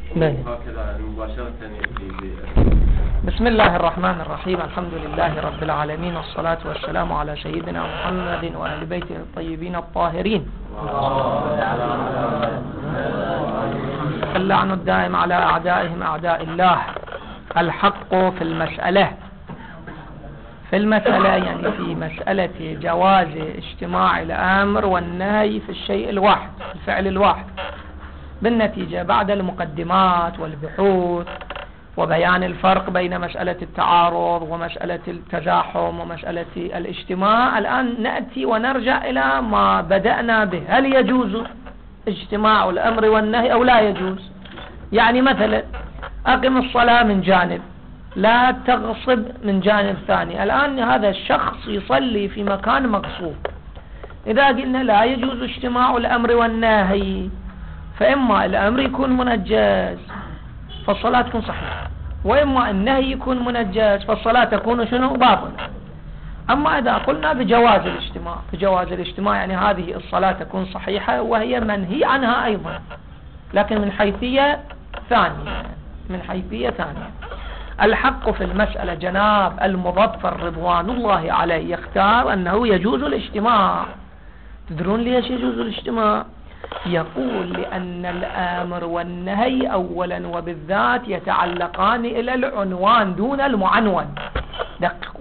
هكذا مباشرة بسم الله الرحمن الرحيم. الحمد لله رب العالمين، والصلاة والسلام على سيدنا محمد وأهل بيته الطيبين الطاهرين، اللعن الدائم على أعدائهم أعداء الله. الحق في المسألة يعني في مسألة جواز اجتماع الأمر والنهي في الشيء الواحد، الفعل الواحد. بالنتيجة بعد المقدمات والبحوث وبيان الفرق بين مسألة التعارض ومسألة التزاحم ومسألة الاجتماع، الآن نأتي ونرجع إلى ما بدأنا به. هل يجوز اجتماع الأمر والنهي أو لا يجوز؟ يعني مثلا أقم الصلاة من جانب، لا تغصب من جانب ثاني. الآن هذا الشخص يصلي في مكان مغصوب. إذا قلنا لا يجوز اجتماع الأمر والنهي، فإما الأمر يكون منجز فالصلاة تكون صحيحة، وإما النهي يكون منجز فالصلاة تكون شنو؟ باطلة. أما إذا قلنا بجواز الاجتماع يعني هذه الصلاة تكون صحيحة وهي منهي عنها أيضا، لكن من حيثية ثانية. الحق في المسألة جناب المظفر رضوان الله عليه يختار أنه يجوز الاجتماع. تدرون ليش يجوز الاجتماع؟ يقول لأن الآمر والنهي أولا وبالذات يتعلقان إلى العنوان دون المعنون. دققوا،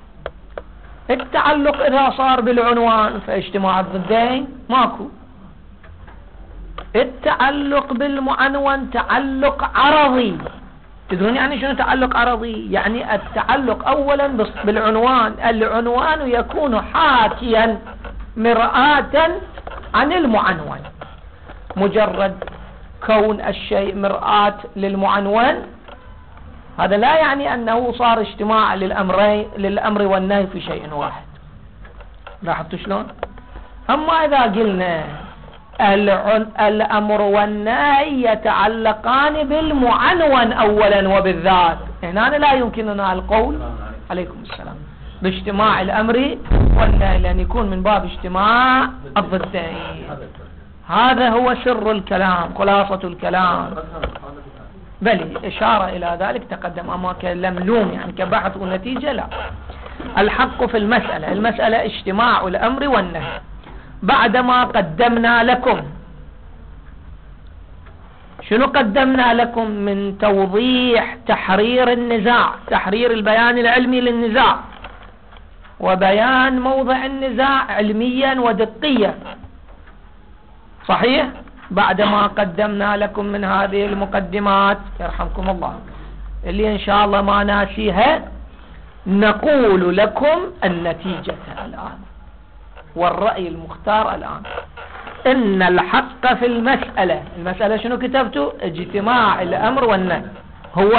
التعلق إذا صار بالعنوان فاجتماع الضدين ماكو. التعلق بالمعنون تعلق عرضي. تدرون يعني شنو تعلق عرضي؟ يعني التعلق أولا بالعنوان، العنوان يكون حاكيا مرآة عن المعنون. مجرد كون الشيء مرآة للمعنون هذا لا يعني أنه صار اجتماع للأمر والنهي في شيء واحد. لاحظتوا شلون؟ أما إذا قلنا الأمر والنهي يتعلقان بالمعنون أولا وبالذات، هنا لا يمكننا القول عليكم السلام باجتماع الأمر والنهي، لأن يكون من باب اجتماع الضدين. هذا هو سر الكلام، خلاصة الكلام. بل إشارة إلى ذلك تقدم، أما كلملوم يعني كبحث ونتيجة لا. الحق في المسألة اجتماع الأمر والنهي. بعدما قدمنا لكم شنو قدمنا لكم من توضيح تحرير النزاع، تحرير البيان العلمي للنزاع وبيان موضع النزاع علميا ودقيا، صحيح؟ بعدما قدمنا لكم من هذه المقدمات يرحمكم الله اللي إن شاء الله ما ناسيها، نقول لكم النتيجة الآن والرأي المختار الآن. إن الحق في المسألة شنو كتبتوا؟ اجتماع الأمر والنهي. هو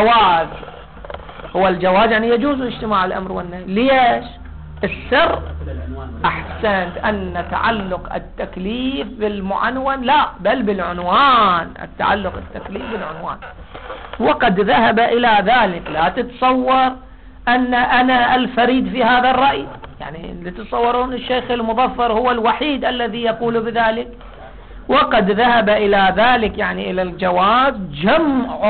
الجواز يعني يجوز اجتماع الأمر والنهي. ليش؟ السر أحسنت أن تعلق التكليف بالمعنون لا، بل بالعنوان. التعلق التكليف بالعنوان، وقد ذهب إلى ذلك. لا تتصور أن أنا الفريد في هذا الرأي، يعني لتتصورون الشيخ المظفر هو الوحيد الذي يقول بذلك. وقد ذهب إلى ذلك يعني إلى الجواز جمع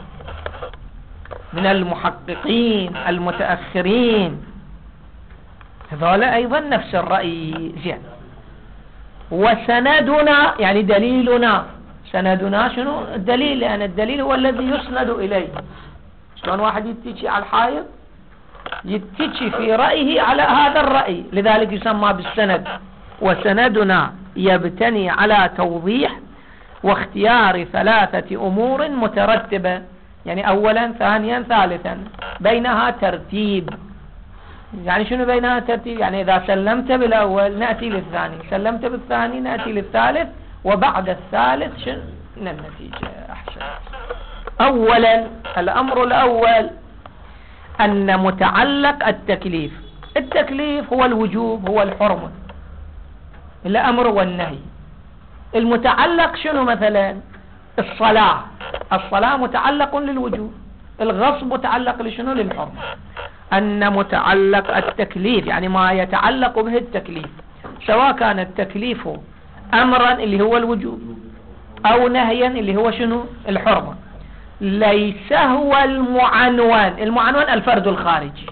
من المحققين المتأخرين، هذولا أيضا نفس الرأي. زين. وسندنا يعني دليلنا، سندنا شنو الدليل؟ لأن الدليل هو الذي يسند إليه. شلون واحد يتكي على الحائط؟ يتكي في رأيه على هذا الرأي، لذلك يسمى بالسند. وسندنا يبتني على توضيح واختيار 3 أمور مترتبة، يعني أولا ثانيا ثالثا، بينها ترتيب. يعني شنو بينها ترتيب؟ يعني إذا سلمت بالأول نأتي للثاني، سلمت بالثاني نأتي للثالث، وبعد الثالث شنو النتيجة. أحسن. أولا الأمر الأول أن متعلق التكليف هو الوجوب، هو الحرمة، الأمر والنهي. المتعلق شنو؟ مثلا الصلاة متعلق للوجوب، الغصب متعلق لشنو؟ للحرمة. أن متعلق التكليف يعني ما يتعلق به التكليف، سواء كان التكليف أمرا اللي هو الوجوب، أو نهيا اللي هو شنو الحرمة. ليس هو المعنون الفرد الخارجي.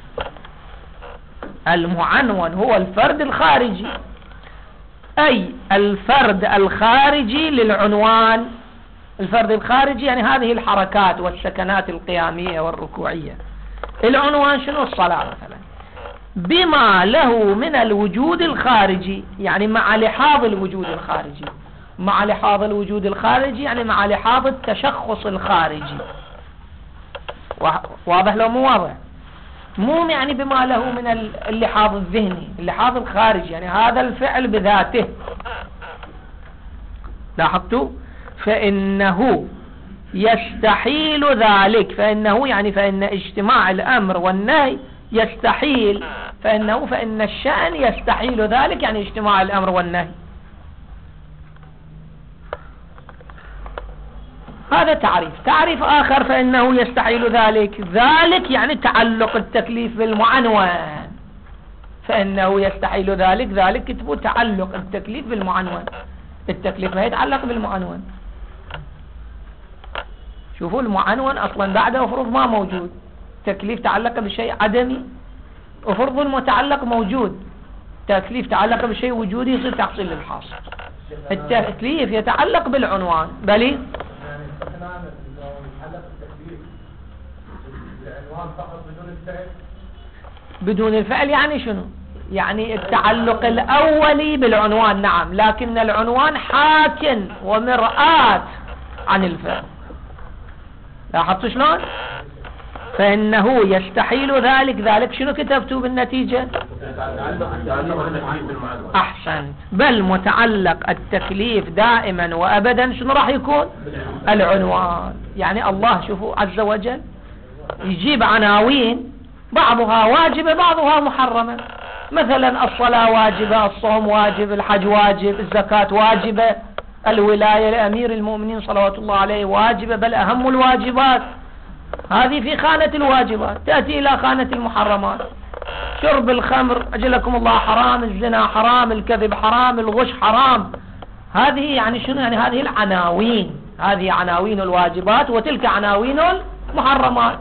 المعنون هو الفرد الخارجي، أي الفرد الخارجي للعنوان. الفرد الخارجي يعني هذه الحركات والسكنات القيامية والركوعية. العنوان شنو؟ الصلاة مثلا، بما له من الوجود الخارجي، يعني مع لحاظ الوجود الخارجي. مع لحاظ الوجود الخارجي يعني مع لحاظ التشخص الخارجي. واضح لو مو واضح؟ مو يعني بما له من اللحاظ الذهني، اللحاظ الخارجي يعني هذا الفعل بذاته. لاحظتوا؟ فإنه يستحيل ذلك. فإنه يعني فإن اجتماع الأمر والنهي يستحيل. فإن الشأن يستحيل ذلك، يعني اجتماع الأمر والنهي. هذا تعريف آخر، فإنه يستحيل ذلك. ذلك يعني تعلق التكليف بالمعنون. فإنه يستحيل ذلك كتبوا تعلق التكليف بالمعنون. التكليف ما يتعلق بالمعنون. شوفوا المعنون أصلا بعده فرض ما موجود. تكليف تعلق بشيء عدمي، وفرض المتعلق موجود. تكليف تعلق بشيء وجودي يصير تحصيل للحاصل. التكليف يتعلق بالعنوان. بلي بدون الفعل يعني شنو؟ يعني التعلق الأولي بالعنوان، نعم، لكن العنوان حاك ومرآة عن الفعل. لاحظتوا شلون؟ فإنه يستحيل ذلك شنو كتبتوا بالنتيجة؟ أحسنت. بل متعلق التكليف دائما وأبدا شنو راح يكون؟ العنوان. يعني الله شوفوا عز وجل يجيب عناوين بعضها واجبة بعضها محرمة. مثلا الصلاة واجبة، الصوم واجب، الحج واجب، الزكاة واجبة، الولاية لأمير المؤمنين صلوات الله عليه واجبة، بل أهم الواجبات. هذه في خانة الواجبات. تأتي إلى خانة المحرمات. شرب الخمر أجلكم الله حرام، الزنا حرام، الكذب حرام، الغش حرام. هذه يعني شنو؟ يعني هذه العناوين. هذه عناوين الواجبات وتلك عناوين المحرمات.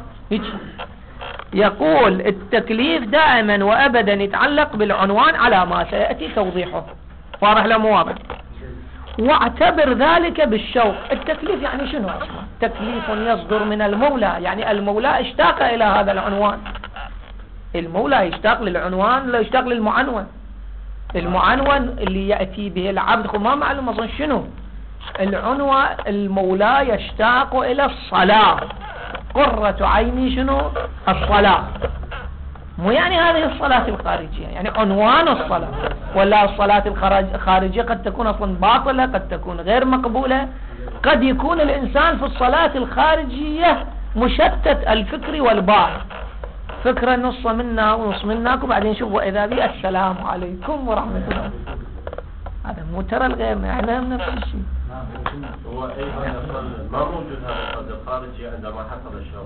يقول التكليف دائما وأبدا يتعلق بالعنوان على ما سيأتي توضيحه. واضح لا مو واضح؟ واعتبر ذلك بالشوق. التكليف يعني شنو أصلا؟ تكليف يصدر من المولى، يعني المولى اشتاق إلى هذا العنوان. المولى يشتاق للعنوان لا يشتاق للمعنون. المعنون اللي يأتي به العبد ما معلوم أصلا شنو العنوان. المولى يشتاق إلى الصلاة. قرة عيني شنو؟ الصلاة. مو يعني هذه الصلاة الخارجية، يعني عنوان الصلاة. ولا الصلاة الخارجية قد تكون أصلا باطلة، قد تكون غير مقبولة. قد يكون الإنسان في الصلاة الخارجية مشتت الفكر والبال، فكرة نص منا ونص منك، وبعدين شوف وإذا بي السلام عليكم ورحمة الله. هذا مو ترى الغير يعني نفس الشيء. هو ما موجود هذا الفرد الخارجي عندما حصل الشوق.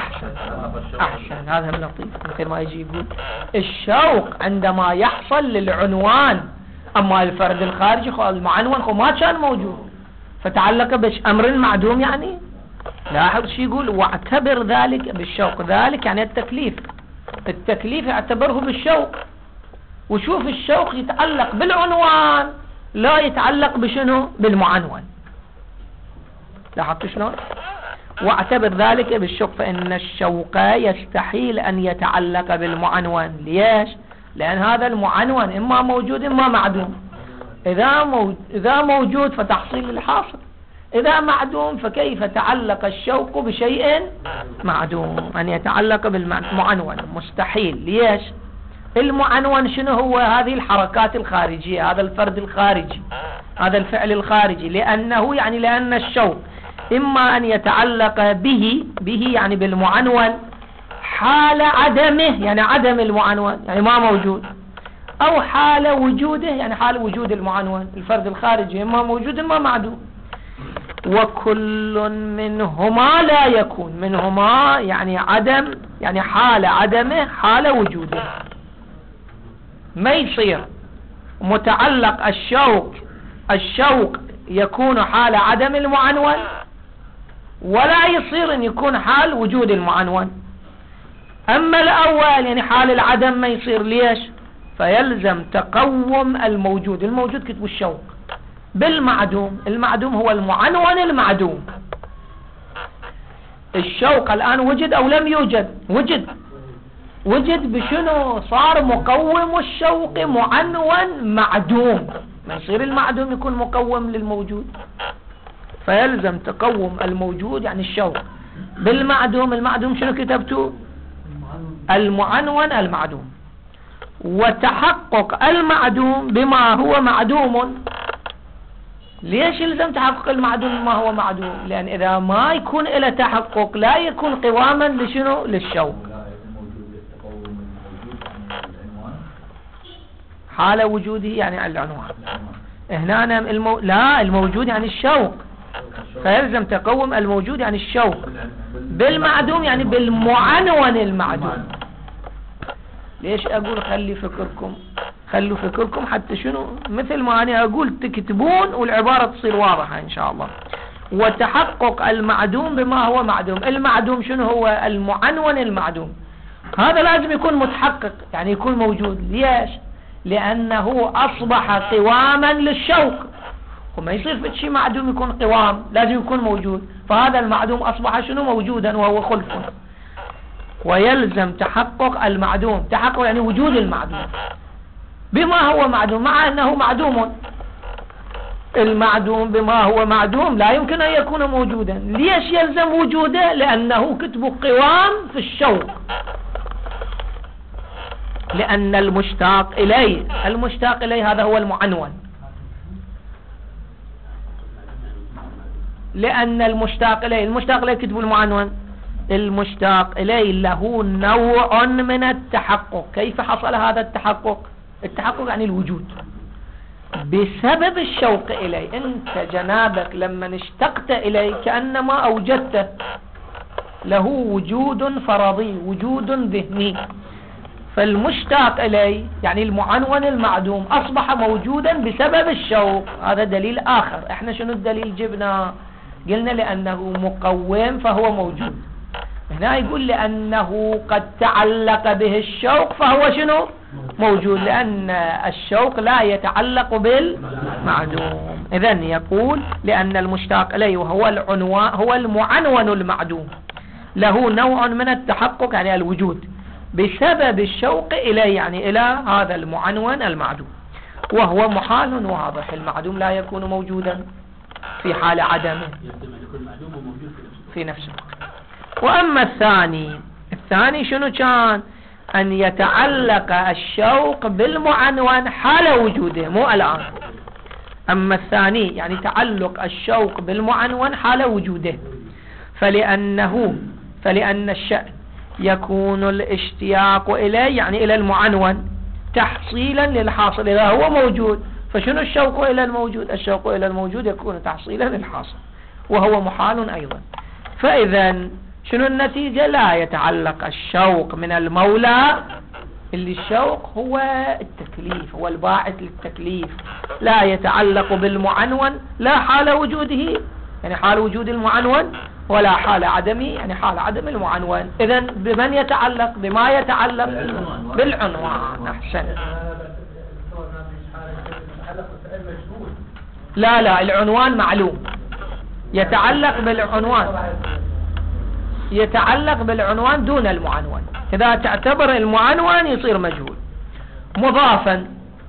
أحسن. هذا من لطيف مثل ما يجي يقول الشوق عندما يحصل للعنوان. أما الفرد الخارجي المعنون ما كان موجود فتعلق بأمر معدوم. يعني لاحظ شي يقول واعتبر ذلك بالشوق. ذلك يعني التكليف اعتبره بالشوق. وشوف الشوق يتعلق بالعنوان لا يتعلق بشنو؟ بالمعنون. لاحظت شلون؟ واعتبر ذلك بالشوق. فإن الشوق يستحيل أن يتعلق بالمعنون. ليش؟ لأن هذا المعنون إما موجود إما معدوم. إذا موجود فتحصيل الحاصل، إذا معدوم فكيف تعلق الشوق بشيء معدوم؟ أن يتعلق بالمعنون مستحيل. ليش؟ المعنون شنو هو؟ هذه الحركات الخارجية، هذا الفرد الخارجي، هذا الفعل الخارجي. لأن الشوق إما أن يتعلق به يعني بالمعنون حال عدمه، يعني عدم المعنون يعني ما موجود، أو حال وجوده يعني حال وجود المعنون. الفرد الخارجي إما موجود إما معدوم. وكل منهما لا يكون. منهما يعني عدم، يعني حال عدمه حال وجوده. ما يصير متعلق الشوق يكون حال عدم المعنون، ولا يصير ان يكون حال وجود المعنون. اما الاول يعني حال العدم ما يصير. ليش؟ فيلزم تقوم الموجود. الموجود كتب الشوق بالمعدوم. المعدوم هو المعنون المعدوم. الشوق الآن وجد أو لم يوجد؟ وجد بشنو؟ صار مقوم الشوق معنون معدوم. ما يصير المعدوم يكون مقوم للموجود. فيلزم تقوم الموجود يعني الشوق بالمعدوم. المعدوم شنو كتبته؟ المعنون المعدوم. وتحقق المعدوم بما هو معدوم. ليش يلزم تحقق المعدوم بما هو معدوم؟ لأن إذا ما يكون إلى تحقق لا يكون قواما لشنو؟ للشوق. حال وجوده يعني العنوان. هنا لا، الموجود يعني الشوق. فيلزم تقوم الموجود يعني الشوق بالمعدوم يعني بالمعنون المعدوم. ليش أقول خلوا فكركم حتى شنو مثل ما أنا أقول تكتبون والعبارة تصير واضحة إن شاء الله. وتحقق المعدوم بما هو معدوم. المعدوم شنو هو؟ المعنون المعدوم. هذا لازم يكون متحقق يعني يكون موجود. ليش؟ لأنه أصبح قواما للشوق، وما يصير في شيء معدوم يكون قوام، لازم يكون موجود. فهذا المعدوم أصبح شنو؟ موجودا وهو خلف. ويلزم تحقق المعدوم. تحقق يعني وجود المعدوم بما هو معدوم مع أنه معدوم. المعدوم بما هو معدوم لا يمكن أن يكون موجودا. ليش يلزم وجوده؟ لأنه كتب قوام في الشوق. لأن المشتاق إليه هذا هو المعنون. لأن المشتاق إليه كتب المعنون. المشتاق إليه له نوع من التحقق. كيف حصل هذا التحقق؟ التحقق يعني الوجود بسبب الشوق إليه. أنت جنابك لما اشتقت إليه كأنما أوجدته، له وجود فرضي، وجود ذهني. فالمشتاق إليه يعني المعنون المعدوم أصبح موجودا بسبب الشوق. هذا دليل آخر. احنا شنو الدليل جبنا؟ قلنا لأنه مقوم فهو موجود. هنا يقول لأنه قد تعلق به الشوق فهو شنو؟ موجود. لأن الشوق لا يتعلق بالمعدوم. إذن يقول لأن المشتاق إليه وهو هو المعنون المعدوم له نوع من التحقق يعني الوجود بسبب الشوق إليه يعني إلى هذا المعنون المعدوم. وهو محال واضح. المعدوم لا يكون موجودا في حال عدمه في نفسه. وأما الثاني شنو كان؟ أن يتعلق الشوق بالمعنون حال وجوده، مو الآن. أما الثاني يعني تعلق الشوق بالمعنون حال وجوده. فلأن الشأن يكون الاشتياق إليه يعني إلى المعنون تحصيلا للحاصل إذا هو موجود. فشنو الشوق إلى الموجود؟ الشوق إلى الموجود يكون تحصيلا للحاصل وهو محال أيضا. فإذا شنو النتيجة؟ لا يتعلق الشوق من المولى، اللي الشوق هو التكليف، هو الباعث للتكليف. لا يتعلق بالمعنون لا حال وجوده يعني حال وجود المعنون، ولا حال عدمه يعني حال عدم المعنون. إذن بمن يتعلق؟ بما يتعلق بالعنوان. أحسن. لا العنوان معلوم. يتعلق بالعنوان دون المعنون. إذا تعتبر المعنون يصير مجهول. مضافا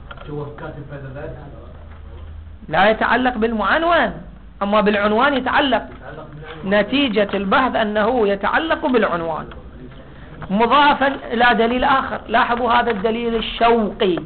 لا يتعلق بالمعنون، أما بالعنوان يتعلق. نتيجة البحث أنه يتعلق بالعنوان. مضافا إلى دليل آخر. لاحظوا هذا الدليل الشوقي.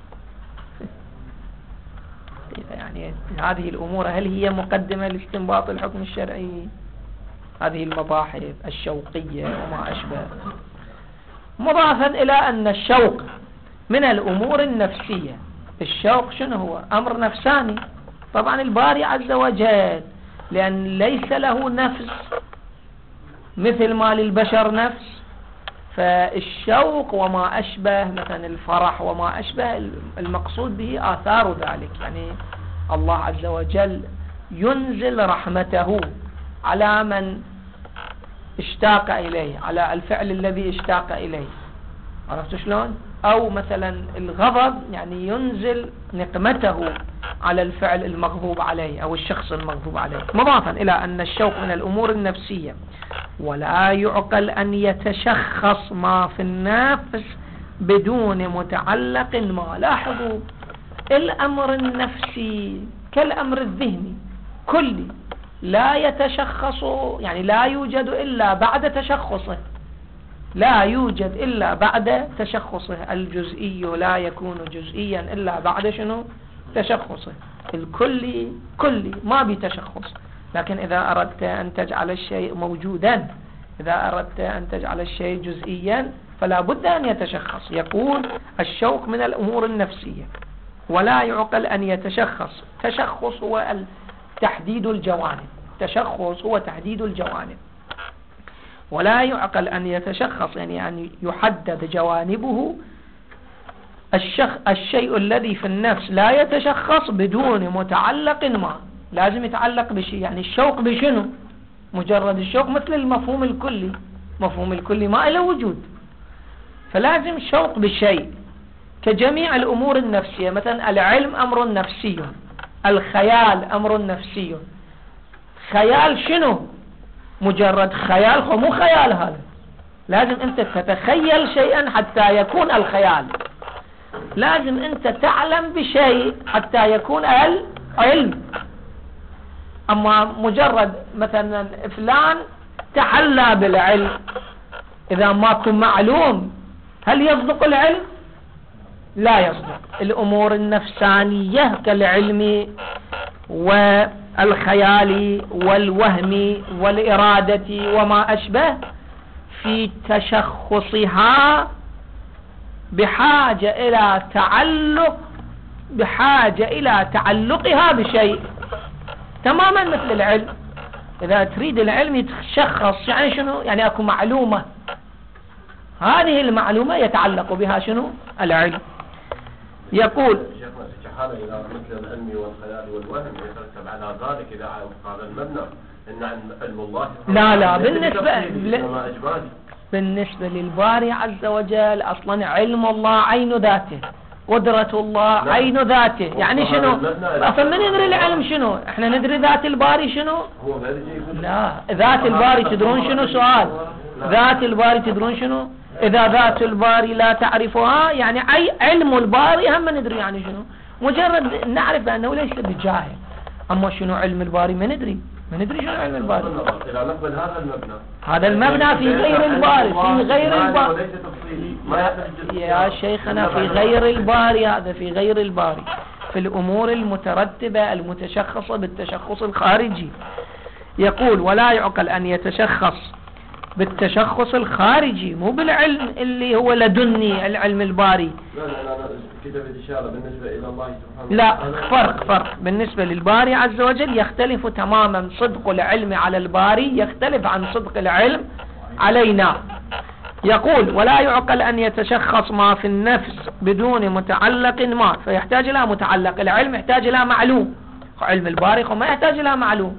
يعني هذه الأمور هل هي مقدمة لاستنباط الحكم الشرعي؟ هذه المباحث الشوقية وما أشبه. مضافا إلى أن الشوق من الأمور النفسية. الشوق شنو هو؟ أمر نفساني. طبعا الباري عز وجل لأن ليس له نفس مثل ما للبشر نفس، فالشوق وما أشبه مثلا الفرح وما أشبه المقصود به آثار ذلك. يعني الله عز وجل ينزل رحمته على من اشتاق إليه، على الفعل الذي اشتاق إليه. عرفت شلون؟ أو مثلا الغضب يعني ينزل نقمته على الفعل المغضوب عليه أو الشخص المغضوب عليه. مضافا إلى أن الشوق من الأمور النفسية، ولا يعقل أن يتشخص ما في النفس بدون متعلق ما. لاحظوا الأمر النفسي كالأمر الذهني كلي، لا يتشخص، يعني لا يوجد إلا بعد تشخصه، لا يوجد إلا بعد تشخصه. الجزئي لا يكون جزئيا إلا بعد شنو؟ تشخصه. الكلي كلي ما بتشخص. لكن إذا أردت أن تجعل الشيء موجودا، إذا أردت أن تجعل الشيء جزئيا فلا بد أن يتشخص. يقول الشوق من الأمور النفسية ولا يعقل أن يتشخص. تشخص هو تحديد الجوانب، تشخص هو تحديد الجوانب. ولا يعقل أن يتشخص يعني أن يحدد جوانبه. الشيء الذي في النفس لا يتشخص بدون متعلق ما، لازم يتعلق بشيء. يعني الشوق بشنو؟ مجرد الشوق مثل المفهوم الكلي، مفهوم الكلي ما له وجود، فلازم شوق بشيء. كجميع الأمور النفسية، مثلا العلم أمر نفسي، الخيال أمر نفسي. خيال شنو؟ مجرد خيال، هو مو خيال هذا، لازم أنت تتخيل شيئا حتى يكون الخيال، لازم أنت تعلم بشيء حتى يكون العلم. أما مجرد مثلا فلان تحلى بالعلم، إذا ماكو معلوم هل يصدق العلم؟ لا يصدق. الأمور النفسانية كالعلم والخيال والوهم والإرادة وما أشبه في تشخصها بحاجة إلى تعلقها بشيء، تماما مثل العلم. إذا تريد العلم يتشخص يعني شنو؟ يعني أكو معلومة، هذه المعلومة يتعلق بها شنو؟ العلم. يقول شيخنا إلى مثل العلم والخيال والوهم يترتب على ذلك إذا قال المبنى إن علم الله لا بالنسبة للباري عز وجل أصلا علم الله عين ذاته، قدرة الله عين ذاته. يعني شنو؟ أصلا ما ندري العلم شنو، احنا ندري ذات الباري شنو. لا ذات الباري تدرون شنو؟ سؤال ذات الباري تدرون شنو؟ إذا ذات الباري لا تعرفها يعني أي علم الباري هم ندري يعني شنو. مجرد نعرف أنه ليس بجاهل، أما شنو علم الباري ما ندري شنو علم الباري. إذا نقبل هذا المبنى في غير الباري، في غير الباري يا شيخنا، في غير الباري، هذا في غير الباري، في الأمور المترتبة المتشخصة بالتشخص الخارجي. يقول ولا يعقل أن يتشخص بالتشخص الخارجي، مو بالعلم اللي هو لدني العلم الباري. لا كده بالإشارة بالنسبة إلى الله سبحانه. لا فرق بالنسبة للباري عز وجل يختلف تماما. صدق العلم على الباري يختلف عن صدق العلم علينا. يقول ولا يعقل أن يتشخص ما في النفس بدون متعلق ما، فيحتاج إلى متعلق. العلم يحتاج إلى معلوم، علم الباري ما يحتاج إلى معلوم.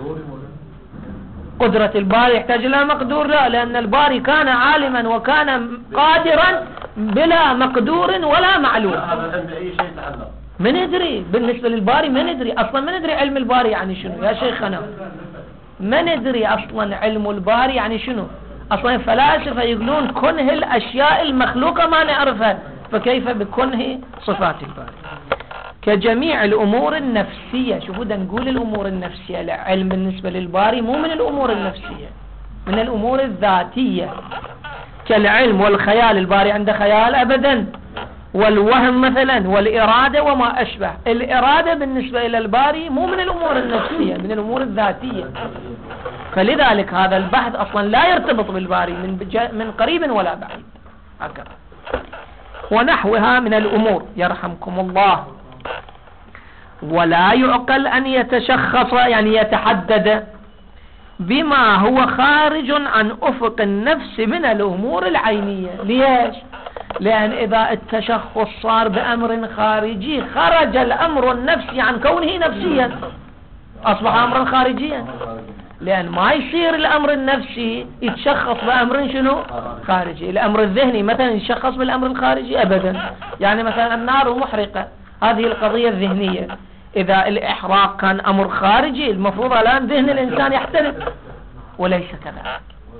قدرة الباري يحتاج إلى مقدور؟ لا، لأن الباري كان عالما وكان قادرا بلا مقدور ولا معلوم. هذا العلم بأي شيء يتعلق ما ندري. بالنسبة للباري ما ندري أصلا، ما ندري علم الباري يعني شنو يا شيخنا، ما ندري أصلا علم الباري يعني شنو. أصلا الفلاسفة يقولون كنه الأشياء المخلوقة ما نعرفها، فكيف بكنه صفات الباري. كجميع الأمور النفسية. شوفوا دا نقول الأمور النفسية، العلم بالنسبة للباري مو من الأمور النفسية، من الأمور الذاتية. كالعلم والخيال، الباري عنده خيال أبدا، والوهم مثلا والإرادة وما أشبه. الإرادة بالنسبة إلى الباري مو من الأمور النفسية، من الأمور الذاتية. فلذلك هذا البحث أصلا لا يرتبط بالباري من قريب ولا بعيد. هكذا ونحوها من الأمور يرحمكم الله. ولا يعقل أن يتشخص يعني يتحدد بما هو خارج عن أفق النفس من الأمور العينية. ليش؟ لأن إذا التشخص صار بأمر خارجي خرج الأمر النفسي عن كونه نفسيا. أصبح أمرا خارجيا، لأن ما يصير الأمر النفسي يتشخص بأمر شنو خارجي. الأمر الذهني مثلا يتشخص بالأمر الخارجي أبدا. يعني مثلا النار محرقة، هذه القضية الذهنية، إذا الإحراق كان أمر خارجي المفروض الآن ذهن الإنسان يحترق، وليس كذا.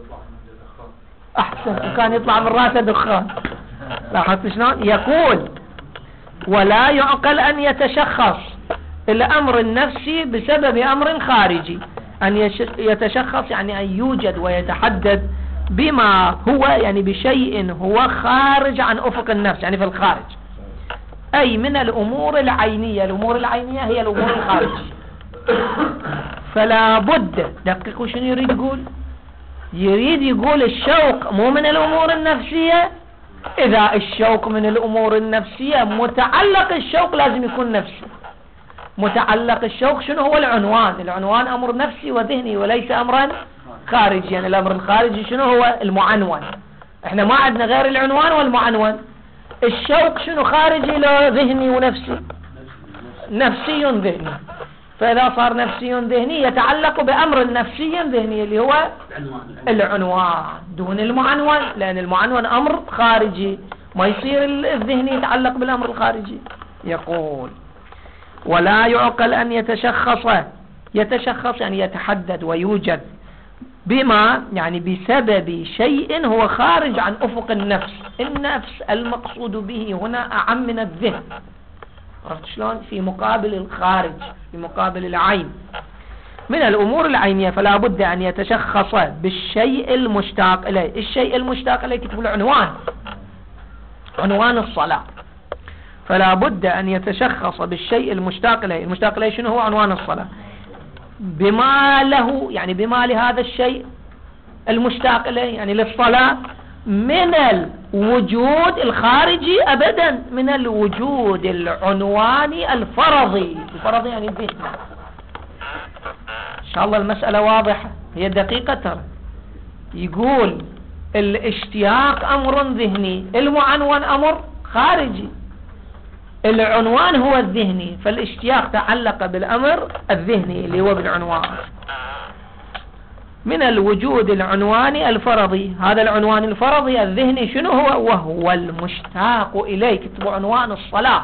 أحسن، وكان يطلع من رأسه دخان. لاحظت شلون؟ يقول ولا يعقل أن يتشخص الأمر النفسي بسبب أمر خارجي. أن يتشخص يعني أن يوجد ويتحدد بما هو، يعني بشيء هو خارج عن أفق النفس، يعني في الخارج، أي من الأمور العينية. الأمور العينية هي الأمور الخارجية. فلا بد، دقيقوا شنو يريد يقول؟ يريد يقول الشوق مو من الأمور النفسية. إذا الشوق من الأمور النفسية متعلق الشوق لازم يكون نفسي. متعلق الشوق شنو هو؟ العنوان. العنوان أمر نفسي وذهني وليس أمرا خارجي. يعني الأمر الخارجي شنو هو؟ المعنون. احنا ما عندنا غير العنوان والمعنون. الشوق شنو خارجي له؟ ذهني ونفسي. نفسي ذهني. فإذا صار نفسي ذهني يتعلق بأمر نفسي ذهني اللي هو العنوان دون المعنون، لأن المعنون أمر خارجي، ما يصير الذهني يتعلق بالأمر الخارجي. يقول ولا يعقل أن يتشخص يعني يتحدد ويوجد بما، يعني بسبب شيء هو خارج عن أفق النفس. النفس المقصود به هنا أعم من الذهن. عرفت شلون؟ في مقابل الخارج، في مقابل العين من الأمور العينية. فلا بد أن يتشخص بالشيء المشتاق إليه. الشيء المشتاق إليه كتب العنوان، عنوان الصلاة. فلا بد أن يتشخص بالشيء المشتاق إليه. المشتاق إليه شنو هو؟ عنوان الصلاة. بما له، يعني بما لهذا الشيء المشتاق إليه يعني للصلاة من الوجود الخارجي أبدا، من الوجود العنواني الفرضي. الفرضي يعني الذهني. إن شاء الله المسألة واضحة، هي دقيقة ترى. يقول الاشتياق أمر ذهني، المعنون أمر خارجي. العنوان هو الذهني، فالاشتياق تعلق بالأمر الذهني اللي هو بالعنوان. من الوجود العنواني الفرضي. هذا العنوان الفرضي الذهني شنو هو؟ وهو المشتاق إليه. كتبوا عنوان الصلاة.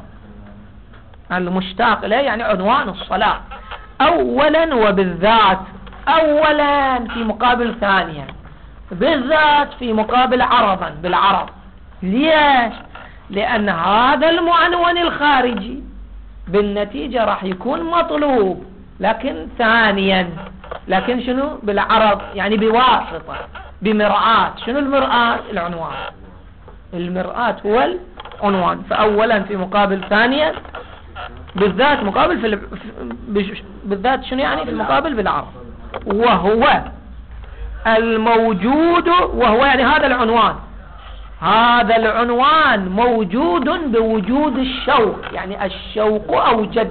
المشتاق إليه يعني عنوان الصلاة أولا وبالذات. أولا في مقابل ثانيا، بالذات في مقابل عرضا بالعرض. ليش؟ لأن هذا المعنون الخارجي بالنتيجة راح يكون مطلوب، لكن ثانيا، لكن شنو؟ بالعرض، يعني بواسطة، بمرآة. شنو المرآة؟ العنوان. المرآة هو العنوان. فأولا في مقابل ثانيا، بالذات مقابل بالذات شنو يعني؟ في المقابل بالعرض. وهو الموجود، وهو يعني هذا العنوان. هذا العنوان موجود بوجود الشوق، يعني الشوق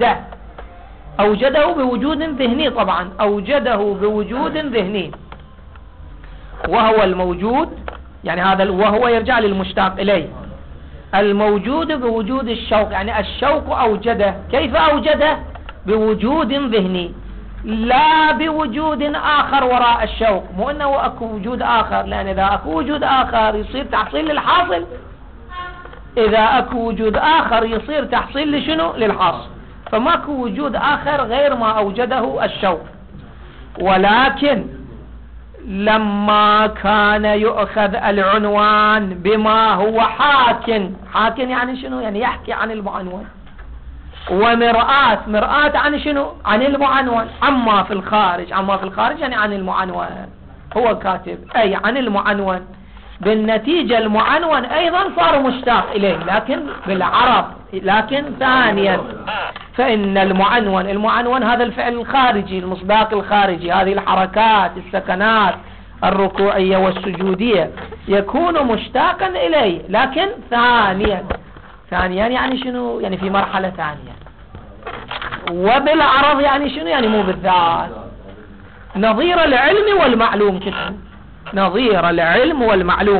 أوجده بوجود ذهني. طبعا أوجده بوجود ذهني. وهو الموجود، يعني هذا وهو يرجع للمشتاق إليه. الموجود بوجود الشوق، يعني الشوق أوجده. كيف أوجده؟ بوجود ذهني، لا بوجود آخر وراء الشوق. مو أنه أكو وجود آخر، لأن إذا أكو وجود آخر يصير تحصيل للحاصل. إذا أكو وجود آخر يصير تحصيل لشنو؟ للحاصل. فماكو وجود آخر غير ما أوجده الشوق. ولكن لما كان يؤخذ العنوان بما هو حاكٍ يعني شنو؟ يعني يحكي عن المعنون. ومرآة عن شنو؟ عن المعنون. عما في الخارج يعني عن المعنون. هو كاتب أي عن المعنون. بالنتيجة المعنون أيضا صار مشتاق إليه، لكن بالعرب، لكن ثانيا. فإن المعنون هذا الفعل الخارجي، المصداق الخارجي، هذه الحركات، السكنات الركوعية والسجودية، يكون مشتاقا إليه، لكن ثانيا يعني شنو؟ يعني في مرحلة ثانية. وبالعرض يعني شنو؟ يعني مو بالذات. نظير العلم والمعلوم كده، نظير العلم والمعلوم.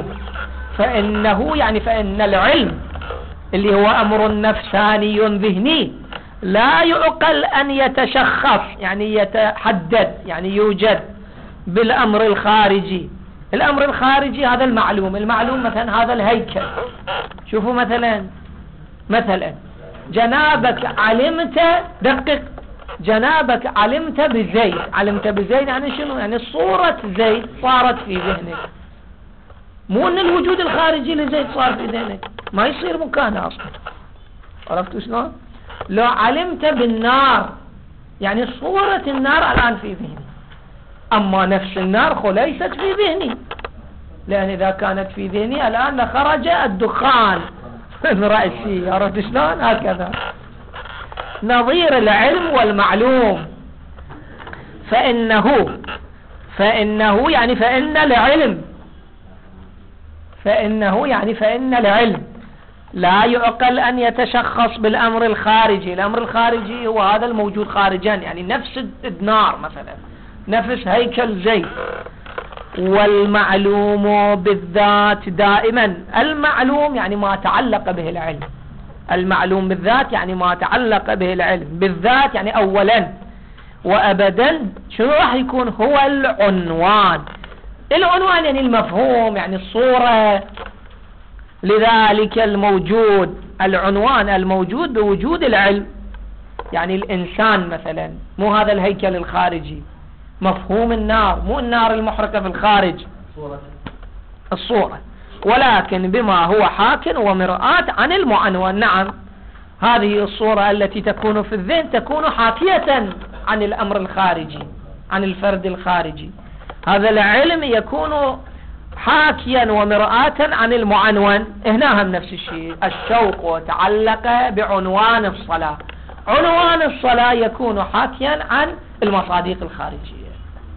فإن العلم اللي هو أمر نفساني ذهني لا يعقل أن يتشخص يعني يتحدد يعني يوجد بالأمر الخارجي. الأمر الخارجي هذا المعلوم مثلا هذا الهيكل. شوفوا مثلا جنابك علمت، دقق، جنابك علمت بزيد يعني شنو؟ يعني صورة زيد صارت في ذهنك، مو ان الوجود الخارجي لزيد صار في ذهنك، ما يصير مكانه اصلا. عرفتوا شلون؟ لو علمت بالنار يعني صورة النار الآن في ذهني، أما نفس النار ليست في ذهني، لأن إذا كانت في ذهني الآن لخرج الدخان من رأسي. عرفت شلون؟ هكذا نظير العلم والمعلوم. فإنه يعني فإن العلم لا يعقل أن يتشخص بالأمر الخارجي. الأمر الخارجي هو هذا الموجود خارجا، يعني نفس النار مثلا، نفس هيكل زيت. والمعلوم بالذات دائما، المعلوم يعني ما تعلق به العلم، المعلوم بالذات يعني ما تعلق به العلم، بالذات يعني أولا وأبدا شنو راح يكون؟ هو العنوان يعني المفهوم يعني الصورة. لذلك الموجود، العنوان الموجود بوجود العلم، يعني الإنسان مثلا مو هذا الهيكل الخارجي، مفهوم النار مو النار المحرقة في الخارج، الصورة، ولكن بما هو حاك ومرآة عن المعنون. نعم، هذه الصورة التي تكون في الذهن تكون حاكية عن الأمر الخارجي، عن الفرد الخارجي. هذا العلم يكون حاكيا ومرآة عن المعنون. هنا هم نفس الشيء، الشوق تعلق بعنوان الصلاة، عنوان الصلاة يكون حاكيا عن المصادق الخارجية.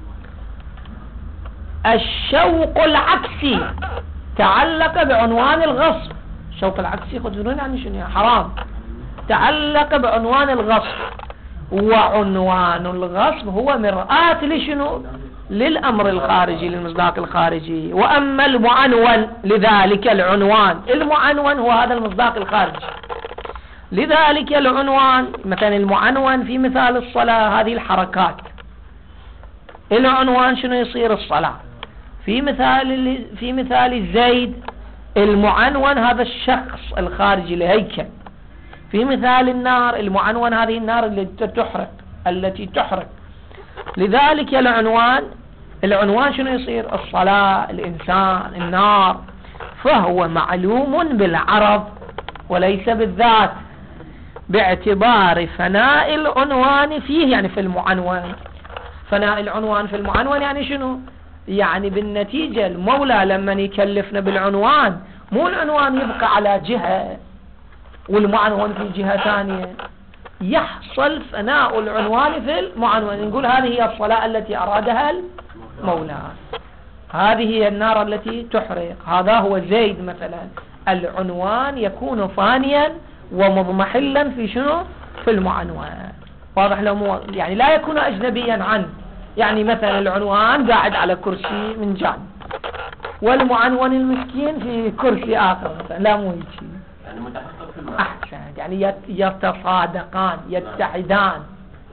الشوق العكسي تعلق بعنوان الغصب، الشوق العكسي خذون يعني شنو؟ حرام، تعلق بعنوان الغصب، وعنوان الغصب هو مرآة لشنو؟ للأمر الخارجي، للمصداق الخارجي. وأما المعنون، لذلك العنوان، المعنون هو هذا المصداق الخارجي، لذلك العنوان. مثلا المعنون في مثال الصلاة هذه الحركات، العنوان شنو يصير؟ الصلاة. في مثال زيد المعنون هذا الشخص الخارجي الهيكل. في مثال النار المعنون هذه النار التي تحرق. لذلك العنوان شنو يصير؟ الصلاة، الإنسان، النار. فهو معلوم بالعرض وليس بالذات، باعتبار فناء العنوان فيه، يعني في المعنون. فناء العنوان في المعنون يعني شنو؟ يعني بالنتيجة المولى لما يكلفنا بالعنوان، مو العنوان يبقى على جهة والمعنون في جهة ثانية، يحصل فناء العنوان في المعنون. نقول هذه هي الصلاة التي أرادها المولى، هذه هي النار التي تحرق، هذا هو زيد مثلا. العنوان يكون فانيا ومضمحلا في شنو؟ في المعنون. واضح له؟ يعني لا يكون أجنبيا عنه، يعني مثلا العنوان قاعد على كرسي من جانب والمعنون المسكين في كرسي آخر مثلا، لا مو هيك، يعني متحقق في المعنى. أحسن، يعني يتصادقان، يتحدان.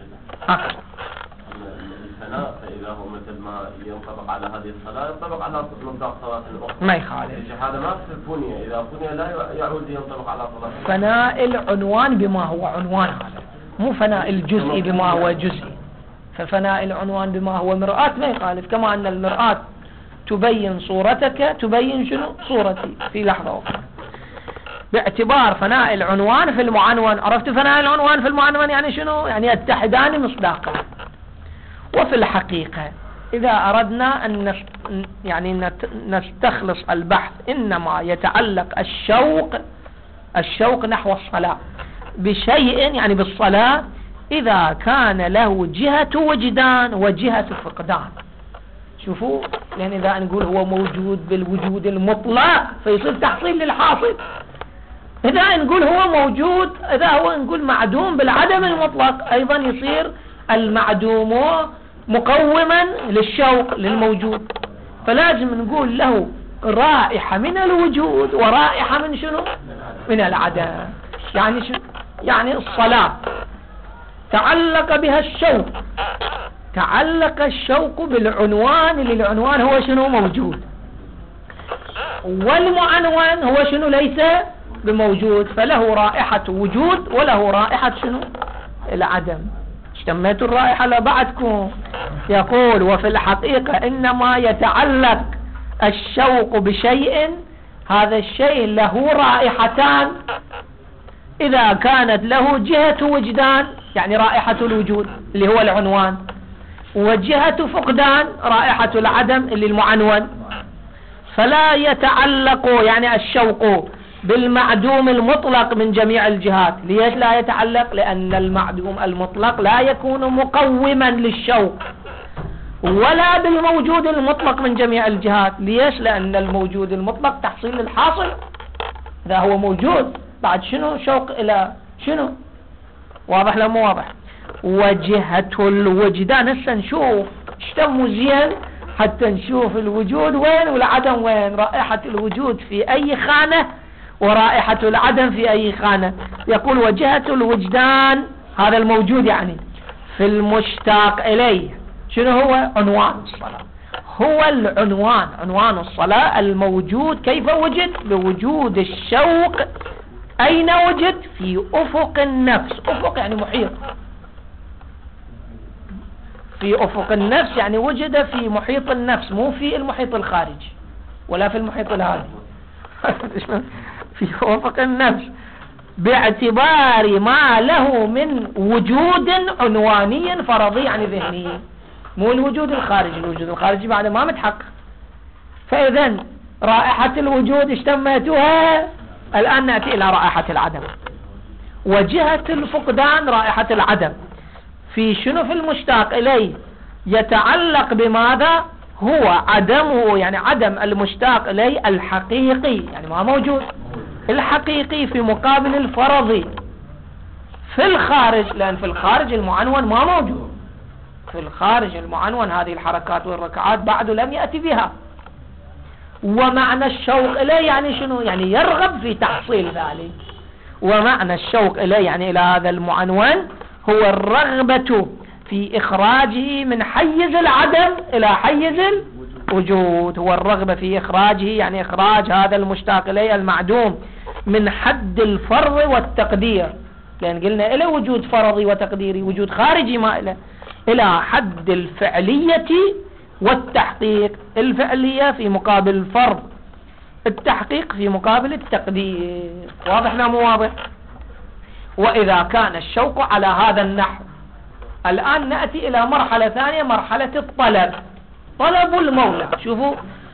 الفناء فإذا هو مثل ما ينطبق على هذه الصلاة ينطبق على مصداق صلاة أخرى، ما يخالف. هذا ما في فنية، إذا فنية لا يعود ينطبق على صلاة. فناء العنوان بما هو عنوان، هذا مو فناء الجزء بما هو جزء. ففناء العنوان بما هو مرآة ما يخالف، كما أن المرآة تبين صورتك تبين شنو؟ صورتي في لحظة أخرى، باعتبار فناء العنوان في المعنون. عرفت فناء العنوان في المعنون يعني شنو؟ يعني يتحدان مصداقا. وفي الحقيقة إذا أردنا أن يعني نستخلص البحث، إنما يتعلق الشوق نحو الصلاة بشيء، يعني بالصلاة، إذا كان له جهة وجدان وجهة فقدان. شوفوا، لأن إذا نقول هو موجود بالوجود المطلق فيصير تحصيل للحاصل. إذا نقول هو موجود، إذا هو نقول معدوم بالعدم المطلق، أيضا يصير المعدوم مقوما للشوق للموجود. فلازم نقول له رائحة من الوجود ورائحة من شنو؟ من العدم. يعني شنو؟ يعني الصلاة تعلق بها الشوق، تعلق الشوق بالعنوان، للعنوان هو شنو موجود، والمعنون هو شنو ليس بموجود، فله رائحة وجود وله رائحة شنو العدم. اشتميتوا الرائحة لبعضكم. يقول وفي الحقيقة إنما يتعلق الشوق بشيء، هذا الشيء له رائحتان، إذا كانت له جهة وجدان يعني رائحة الوجود اللي هو العنوان، وجهة فقدان رائحة العدم اللي المعنون، فلا يتعلق يعني الشوق بالمعدوم المطلق من جميع الجهات. ليش لا يتعلق؟ لأن المعدوم المطلق لا يكون مقوما للشوق، ولا بالموجود المطلق من جميع الجهات. ليش؟ لأن الموجود المطلق تحصيل الحاصل، إذا هو موجود بعد شنو شوق إلى شنو؟ واضح لا مو واضح؟ وجهة الوجدان، هسه نشوف اشتموا زين حتى نشوف الوجود وين والعدم وين، رائحة الوجود في أي خانة ورائحة العدم في أي خانة. يقول وجهة الوجدان هذا الموجود يعني في المشتاق إليه، شنو هو؟ عنوان الصلاة، هو العنوان، عنوان الصلاة الموجود. كيف وجد؟ بوجود الشوق. أين وجد؟ في أفق النفس. أفق يعني محيط، في أفق النفس يعني وجد في محيط النفس، مو في المحيط الخارجي ولا في المحيط الهادي في أفق النفس، باعتبار ما له من وجود عنواني فرضي يعني ذهني، مو الوجود الخارجي. الوجود الخارجي بعد ما متحقق. فإذا رائحة الوجود اشتمتها، الآن نأتي إلى رائحة العدم. وجهة الفقدان رائحة العدم في شنو؟ في المشتاق إليه. يتعلق بماذا؟ هو عدمه يعني عدم المشتاق إليه الحقيقي، يعني ما موجود، الحقيقي في مقابل الفرضي في الخارج، لأن في الخارج المعنون ما موجود، في الخارج المعنون هذه الحركات والركعات بعد لم يأتي بها. ومعنى الشوق إليه يعني شنو؟ يعني يرغب في تحصيل ذلك. ومعنى الشوق إليه يعني إلى هذا المعنون هو الرغبة في إخراجه من حيز العدم إلى حيز الوجود. هو الرغبة في إخراجه يعني إخراج هذا المشتاق إليه المعدوم من حد الفرض والتقدير، لأن قلنا إلى وجود فرضي وتقديري، وجود خارجي ما إلى حد الفعلية والتحقيق. الفعلية في مقابل الفرض، التحقيق في مقابل التقدير. واضح لا مو واضح؟ وإذا كان الشوق على هذا النحو، الآن نأتي إلى مرحلة ثانية، مرحلة الطلب، طلب المولى. شوفوا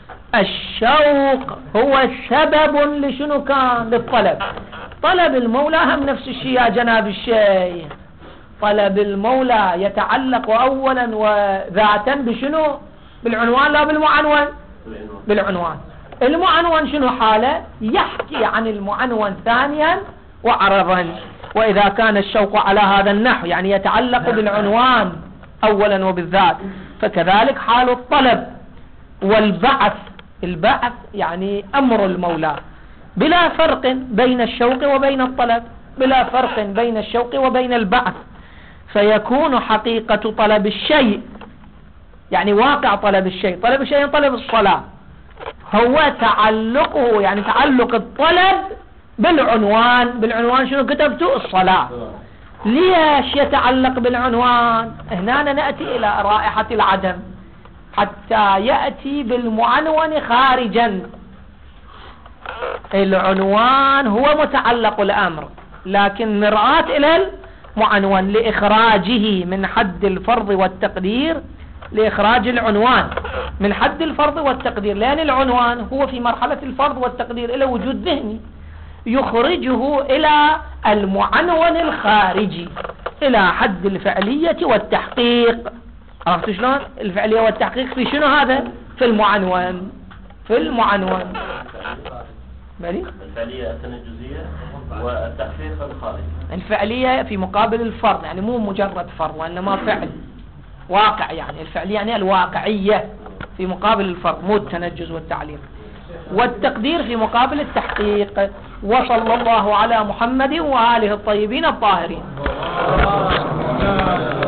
الشوق هو سبب لشنو كان؟ للطلب. طلب المولى هم نفس الشيء يا جناب الشيخ. طلب المولى يتعلق أولا وذاتا بشنو؟ بالعنوان لا بالمعنون؟ بالعنوان. المعنون شنو حاله؟ يحكي عن المعنون ثانيا وعرضا. وإذا كان الشوق على هذا النحو يعني يتعلق بالعنوان أولا وبالذات، فكذلك حال الطلب والبعث. البعث يعني أمر المولى، بلا فرق بين الشوق وبين الطلب، بلا فرق بين الشوق وبين البعث. فيكون حقيقة طلب الشيء يعني واقع طلب الشيء، طلب الشيء طلب الصلاة، هو تعلقه يعني تعلق الطلب بالعنوان. بالعنوان شنو كتبته؟ الصلاة. ليش يتعلق بالعنوان؟ هنا نأتي إلى رائحة العدم حتى يأتي بالمعنون خارجا. العنوان هو متعلق الأمر، لكن مرآة إلى المعنون لإخراجه من حد الفرض والتقدير، لإخراج العنوان من حد الفرض والتقدير، لأن العنوان هو في مرحلة الفرض والتقدير إلى وجود ذهني، يخرجه إلى المعنون الخارجي إلى حد الفعلية والتحقيق. عرفت شلون؟ الفعلية والتحقيق في شنو هذا؟ في المعنون. في المعنون الفعلية التنجزية والتحقيق الخارجي. الفعلية في مقابل الفرض، يعني مو مجرد فرض وإنما فعل واقع، يعني الفعلية يعني الواقعية في مقابل الفرض، مو التنجز والتعليق. والتقدير في مقابل التحقيق. وصلى الله على محمد وآله الطيبين الطاهرين. لا